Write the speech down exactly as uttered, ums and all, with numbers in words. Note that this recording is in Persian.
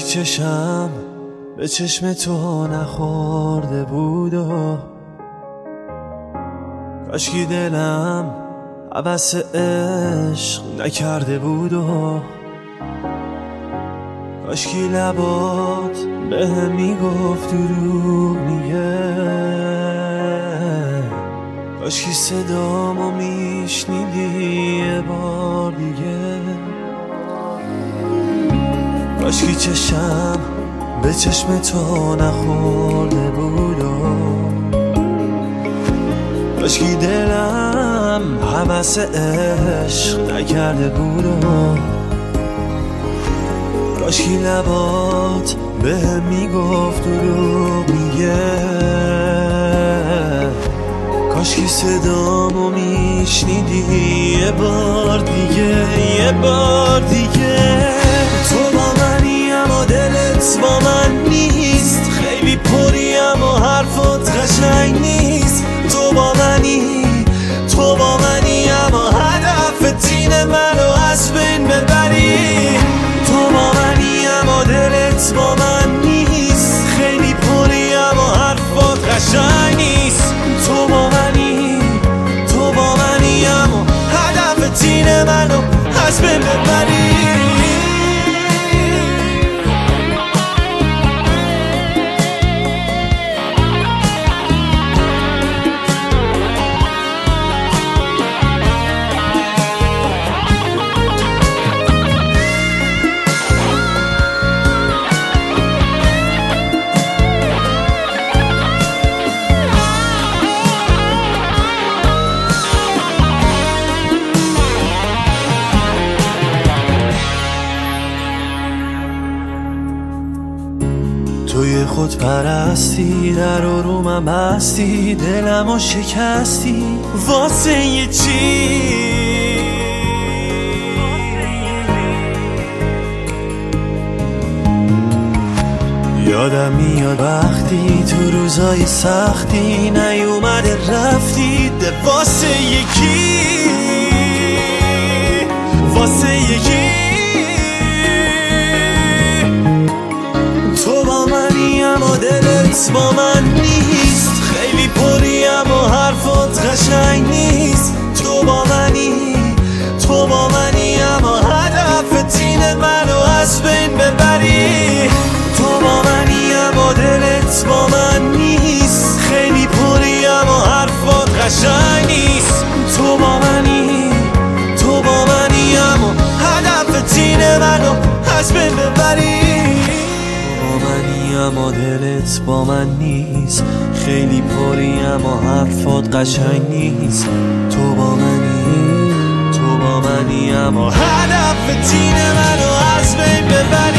چشم به چشم تو نخورده بود و کاشکی دلم هوس عشق نکرده بود و کاشکی لبات به هم میگفت دروغ میگه، کاشکی صدامو میشنیدی یه بار دیگه، کاشکی چشم به چشم تو نخورده بود و کاشکی دلم هوس عشق نکرده بود و کاشکی لبات به هم میگفت دروغ میگه، کاشکی صدامو میشنیدی یه بار دیگه یه بار دیگه. تو با منی اما دلت با من نیست، خیلی پریم و حرفات قشنگ نیست. تو با منی تو با منی اما هدف تین منو از بین ببری. تو با منی اما دلت با من نیست، خیلی پریم و حرفات قشنگ نیست. تو با منی تو با منی اما هدف تین منو از بین ببری. توی خود پرستی در آرومم بستی، دلمو شکستی واسه یه چی. یادم میاد وقتی تو روزای سختی نیومده رفتی ده واسه یکی واسه یکی. تو با منی اما دلت با من نیست، خیلی پریم و حرفات قشنگ نیست. تو با منی تو با منی اما هدف تین منو از بین ببری. تو با منی اما دلت با من نیست، خیلی پریم و حرفات قشنگ نیست. تو با منی تو با منی اما هدف تین منو از بین ببری. اما دلت با من نیست، خیلی پری اما حرفات قشنگ نیست. تو با منی تو با منی اما هدف تین منو از بین ببری.